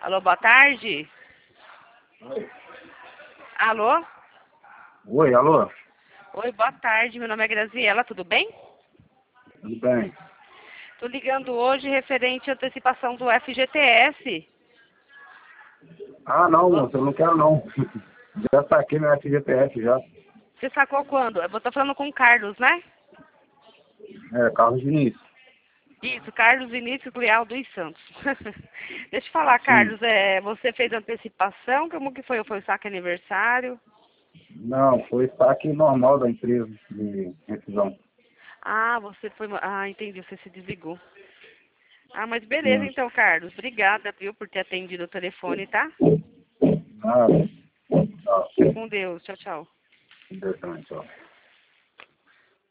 Alô, boa tarde. Oi. Alô? Oi, alô? Oi, boa tarde. Meu nome é Graziela, tudo bem? Tudo bem? Tô ligando hoje referente à antecipação do FGTS. Ah, não, moço, eu não quero não. Já saquei meu FGTS já. Você sacou quando? Eu tô falando com o Carlos, né? É, Carlos Diniz. Isso, Carlos Vinícius Leal dos Santos. Deixa eu falar, Sim. Carlos, você fez antecipação? Como que foi? Foi o saque aniversário? Não, foi saque normal da empresa de rescisão. Ah, você foi. Ah, entendi, você se desligou. Ah, mas beleza Sim. então, Carlos. Obrigada, viu, por ter atendido o telefone, tá? Ah, tá. Fica com Deus. Tchau, tchau. Interessante, ó.